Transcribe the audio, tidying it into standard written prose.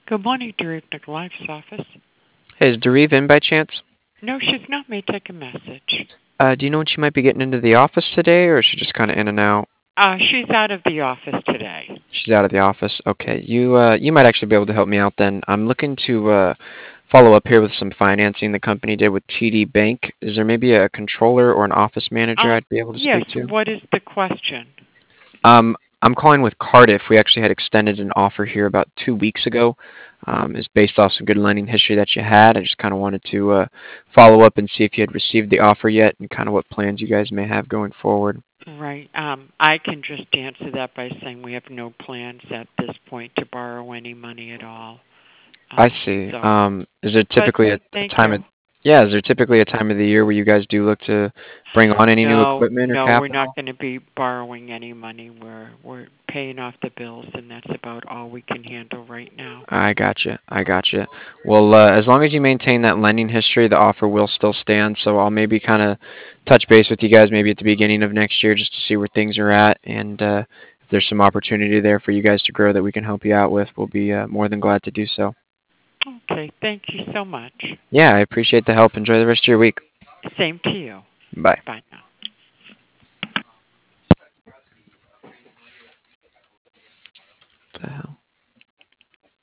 Good morning, Director Life's office. Hey, is Dareve in by chance? No, she's not. May take a message. Do you know when she might be getting into the office today, or is she just kind of in and out? She's out of the office today. She's out of the office. Okay, you might actually be able to help me out then. I'm looking to follow up here with some financing the company did with TD Bank. Is there maybe a controller or an office manager I'd be able to Yes. speak to? What is the question? I'm calling with Cardiff. We actually had extended an offer here about 2 weeks ago. It's based off some good lending history that you had. I just kind of wanted to follow up and see if you had received the offer yet and kind of what plans you guys may have going forward. Right. I can just answer that by saying we have no plans at this point to borrow any money at all. I see. So, Is there but typically a thank time you. of yeah, is there typically a time of the year where you guys do look to bring on any new No, equipment or no, we're not capital? going to be borrowing any money. We're paying off the bills, and that's about all we can handle right now. I gotcha. I gotcha. Well, as long as you maintain that lending history, the offer will still stand. So I'll maybe kind of touch base with you guys maybe at the beginning of next year just to see where things are at, and if there's some opportunity there for you guys to grow that we can help you out with, we'll be more than glad to do so. Okay, thank you so much. Yeah, I appreciate the help. Enjoy the rest of your week. Same to you. Bye. Bye now. What the hell?